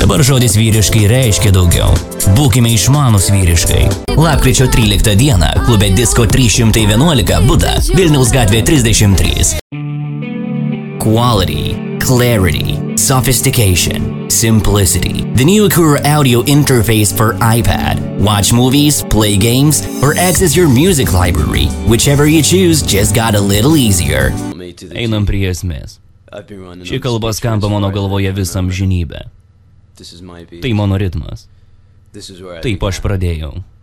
Dabar žodis vyriškai reiškia daugiau. Būkime išmanus vyriškai. Lapkričio 13 dieną klube Disco 311 Buda, Vilniaus gatvė 33. Quality, clarity, sophistication, simplicity. The new Akura audio interface for iPad. Watch movies, play games, or access your music library. Whichever you choose just got a little easier. Einam prie esmės. Ši kalba skamba mano galvoje visą amžinybę. Tai mano ritmas. Taip aš pradėjau.